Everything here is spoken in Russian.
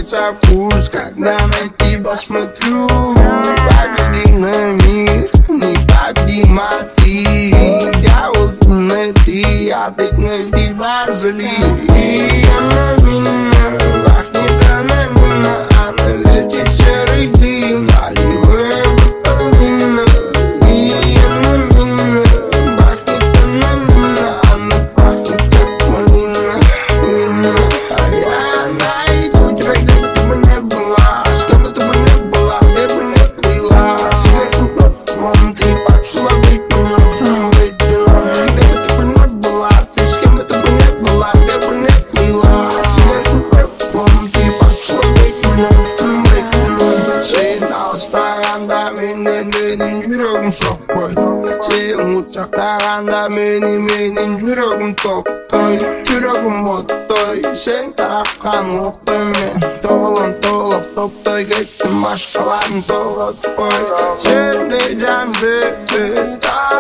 теряется вкус, когда на тебя смотрю. Погляди на мир, непобедима ты. Я вот на ты, а ты на тебя зли. Я на меня, пахнет она мина, она вертит серый дым, наливая бутылина. Я на меня, пахнет она мина, она пахнет как малина, вина. А я найду тебя, где бы ты бы не была, с кем бы ты бы не была, где бы не плыла. Сигарету вон ты пошла выпила, выпила. Где бы ты бы не была, ты с кем бы ты бы не была, где бы не плыла. Сигарету вон ты пошла выпила, выпила. Сигнал старанда менің жүрегім соқпай. Сен ұшақтағанда менің жүрегім тоқтай. Жүрегім оттай, сен тараққан оттай. Мен толым толып топтай кеттім, башқаларын толатпай. Сен де жанды